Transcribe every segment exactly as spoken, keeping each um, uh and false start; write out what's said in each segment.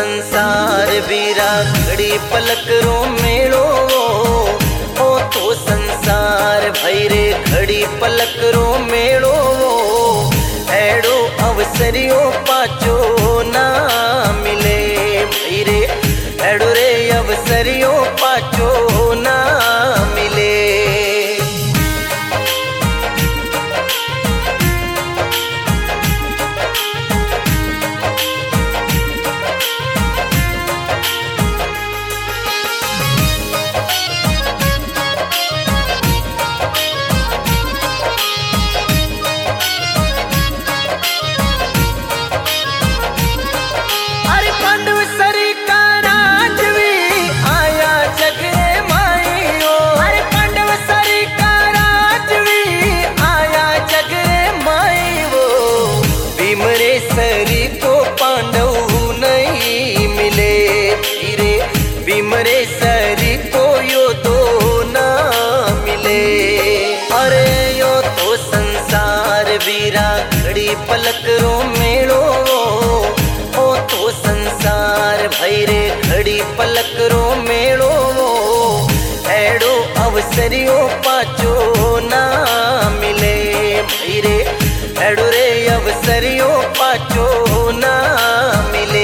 संसार वीरा घड़ी पलक रो मेड़ो, ओ तो संसार भैरे घड़ी पलक रो मेड़ो। एड़ो अवसरियो पाचो ना मिले भैरे, एड़ो रे अवसरियो पाचो ना मिले। सरी को पांडव नहीं मिले हीरे, भीमरे सरी को यो दो ना मिले। अरे यो तो संसार वीरा घड़ी पलक रो मेड़ो, ओ तो संसार भैरे घड़ी पलक रो मेड़ो। एड़ो अवसरियो पाचो ना मिले भैरे, एड़ो रे अवसरियो पाचो ना मिले।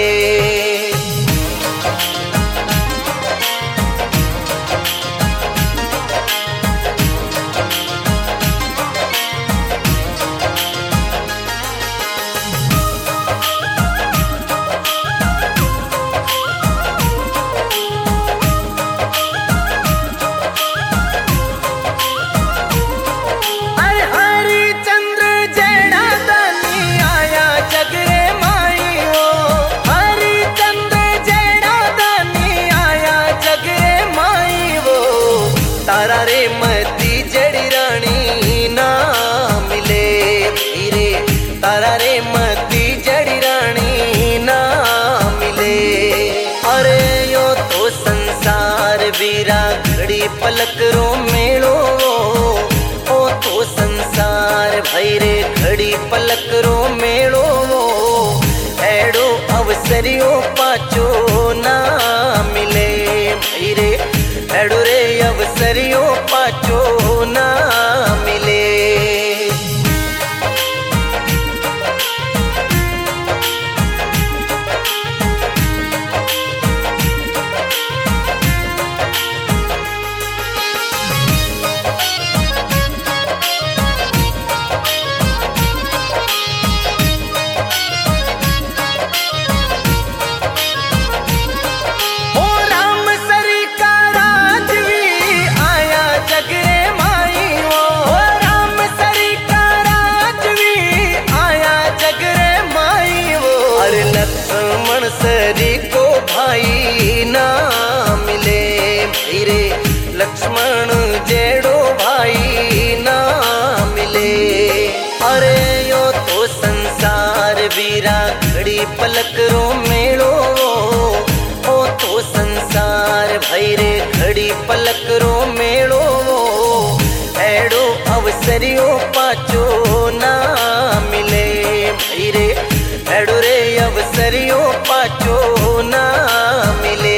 तारा रे मती जड़ी रानी ना मिले हीरे, तारा रे मती जड़ी रानी ना मिले। अरे यो तो संसार वीरा घड़ी पलक रो मेड़ो, ओ तो संसार भैरे घड़ी पलक रो मेड़ो। एड़ो अवसरियो पाचो ना मिले भैरे, एड़ो रे अवसरियो पाचो ना मिले। लक्ष्मण सरी को भाई ना मिले भैरे, लक्ष्मण जेड़ो भाई ना मिले। अरे यो तो संसार वीरा घड़ी पलक रो मेड़ो, ओ तो संसार भैरे घड़ी पलक रो मेड़ो। एड़ो अवसरियो पाचो ना मिले भैरे, एड़ो रे अवसरियो पाचो ना मिले।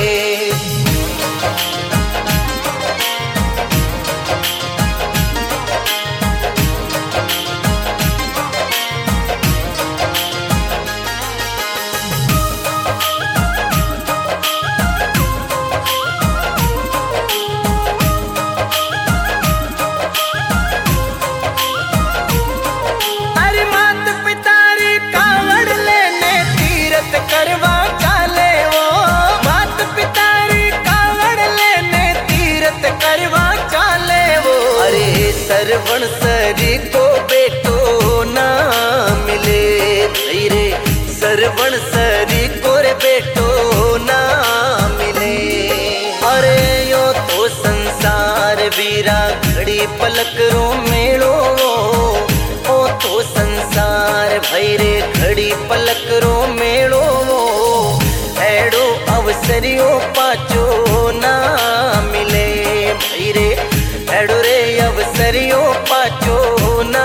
अरे मात पितारी कावड़ लेने तीरथ करवा चाले वो, मात पितारी कावड़ लेने तीरथ करवा चाले वो। अरे सरवण सरी को बेटो ना मिले भैरे, सरवण सरी को रे बेटो ना मिले। अरे यो तो संसार वीरा घड़ी पलक रो मेड़ो, ओ तो संसार भैरे घड़ी पलक रो मेड़ो। एड़ो अवसरियो पाचो ना मिले भैरे, एड़ो रे अवसरियो पाचो ना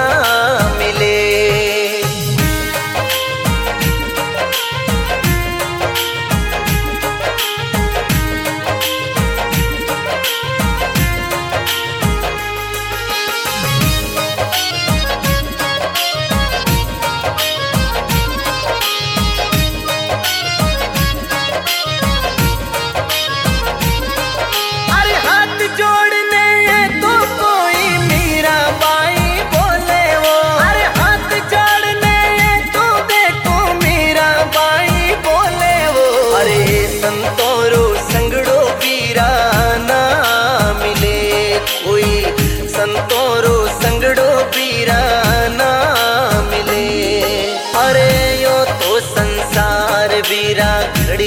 मिले।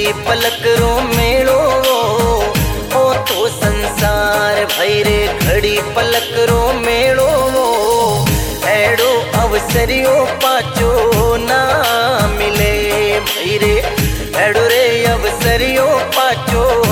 घड़ी पलक रो मेड़ो ओ तो संसार भई रे घड़ी पलक रो मेड़ो एड़ो अवसरियो पाचो ना मिले भई रे एड़ो रे अवसरियो पाचो